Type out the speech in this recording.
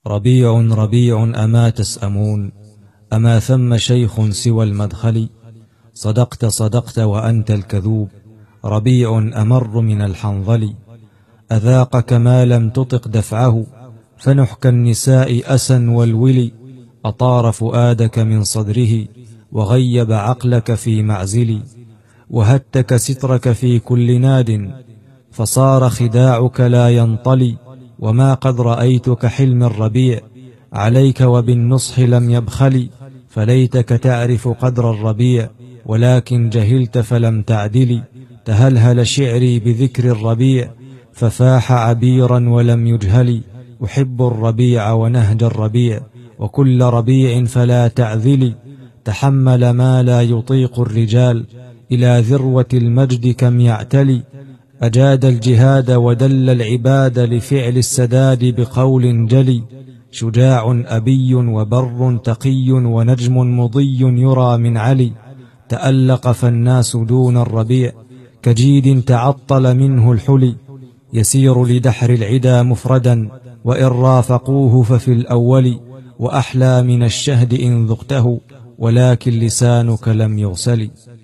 ربيع ربيع أما تسأمون، أما ثم شيخ سوى المدخل؟ صدقت صدقت وأنت الكذوب، ربيع أمر من الحنظل. أذاقك ما لم تطق دفعه، فنحك النساء أسا والولي. أطار فؤادك من صدره، وغيب عقلك في معزل. وهتك سترك في كل ناد، فصار خداعك لا ينطلي. وما قد رأيت كحلم الربيع، عليك وبالنصح لم يبخل. فليتك تعرف قدر الربيع، ولكن جهلت فلم تعدل. تهلهل شعري بذكر الربيع، ففاح عبيرا ولم يجهل. أحب الربيع ونهج الربيع، وكل ربيع فلا تعذلي. تحمل ما لا يطيق الرجال، إلى ذروة المجد كم يعتلي. أجاد الجهاد ودل العباد، لفعل السداد بقول جلي. شجاع أبي وبر تقي، ونجم مضي يرى من علي. تألق فالناس دون الربيع، كجيد تعطل منه الحلي. يسير لدحر العدا مفردا، وإن رافقوه ففي الأول. وأحلى من الشهد إن ذقته، ولكن لسانك لم يغسل.